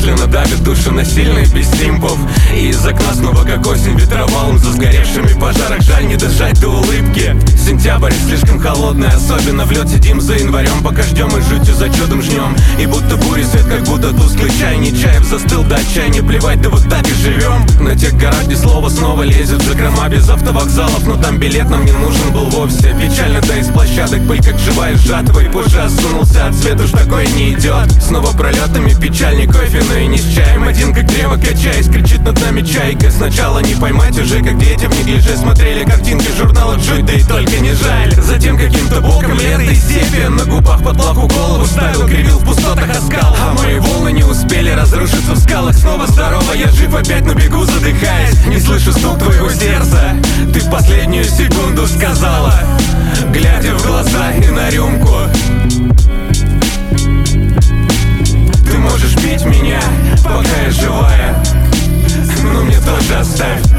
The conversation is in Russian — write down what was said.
медленно давит душу насильно и без симпов. И из окна снова как осень ветровалом за сгоревшими в пожарах. Жаль не дожать до улыбки. Сентябрь слишком холодный, особенно в лед. Сидим за январем, пока ждем и жутью за чудом жнем. И будто буря свет, как будто тусклый чай. Нечаев застыл до отчаяния, плевать, да вот так и живем. На тех горах, где слово снова лезет в закрома без автовокзалов. Но там билет нам не нужен был вовсе. Печально, да из площадок пыль, как живая жатва. И позже осунулся от света, уж такое не идет. Снова пролетами печальный кофе, но и не с чаем. Один как древо качаясь, кричит над нами чайка. Сначала не поймать уже, как дети в неглиже смотрели картинки журнала «Чуть», да и только не жаль. Затем каким-то боком лето и сепия на губах под лаку голову ставил, кривил в пустотах оскал. А мои волны не успели разрушиться в скалах. Снова здорово, я жив опять, но бегу задыхаясь. Не слышу стук твоего сердца, ты в последнюю секунду сказала, глядя в глаза и на рюмку: ты можешь пить меня, пока я живая, но мне тоже оставь.